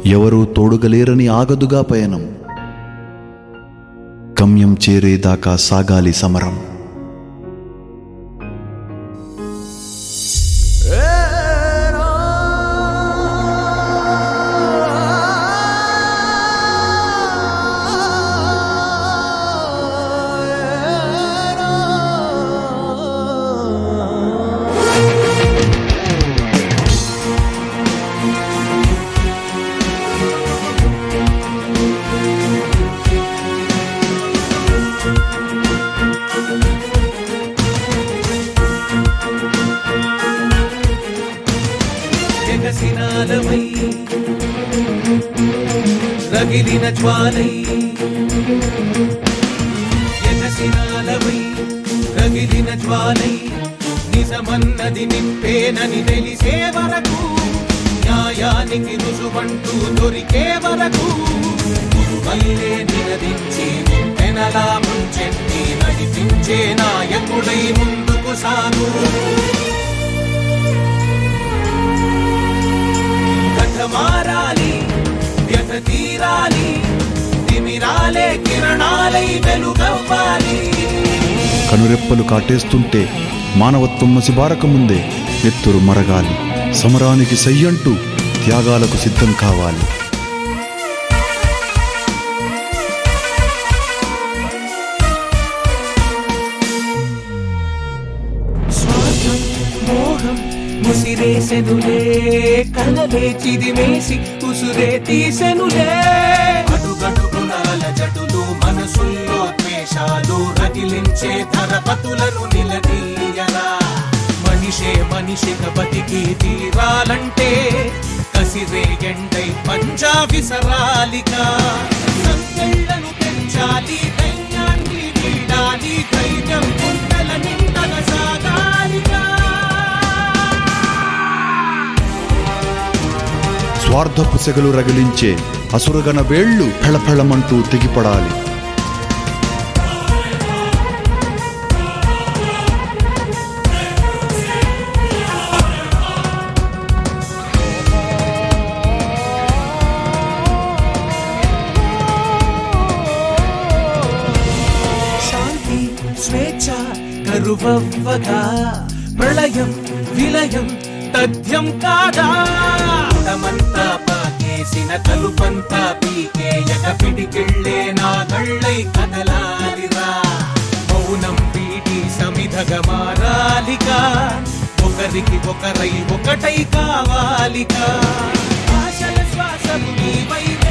ఎవరూ తోడుగలేరని ఆగదుగా పయనం. గమ్యం చేరేదాకా సాగాలి సమరం. ఎగసినాలమై రగిలిన జ్వాలై, ఎగసినాలమై రగిలిన జ్వాలై, నిజమన్నది నింపేనని తెలిసే వరకు, న్యాయానికి రుజువంటూ దొరికే వరకు, మల్లే నినదించి పెనలా ముంచెత్తి నడిపించే నాయకుడై ముందుకు సాగు. మారాలి, వ్యథ తీరాలి, తిమిరాలే కిరణాలై వెలుగవ్వాలి. కనురెప్పలు కాటేస్తుంటే మానవత్వం మసిబారకముందే నెత్తురు మరగాలి. సమరానికి సయ్యంటూ త్యాగాలకు సిద్ధం కావాలి. స్వార్థం మోహం ముసిరేసెనులే, కలలే చిదిమేసి ఉసురే తీసెనులే. అడుగడుగునాల జటులు మనసుల్లో ద్వేషాలు రగిలించే ధరపతులను నిలదీయరా. మనిషే మనిషిగా బతికి తీరాలంటే కసిరే ఎండై పంజా విసరాలిగా. సంకెళ్లను పెంచాలి, దైన్యాన్ని వీడాలి, ధైర్యం గుండెల నిండగా సాగాలిగా. స్వార్థపు సెగలు రగిలించే అసురగణ వేళ్లు ఫళఫళమంటూ తెగిపడాలి. శాంతి స్వేచ్ఛ కరువవ్వగా, ప్రళయం విలయం తథ్యం కాదా. మనమంతా పాకేసిన కలుపంతా పీకేయక పిడికిళ్ళే నాగళ్ళై కదలాలిరా. మౌనం వీడి సమిధగా మారాలిగా, ఒకరికి ఒకరై ఒకటై కావాలిగా. ఆశల శ్వాసము నీవై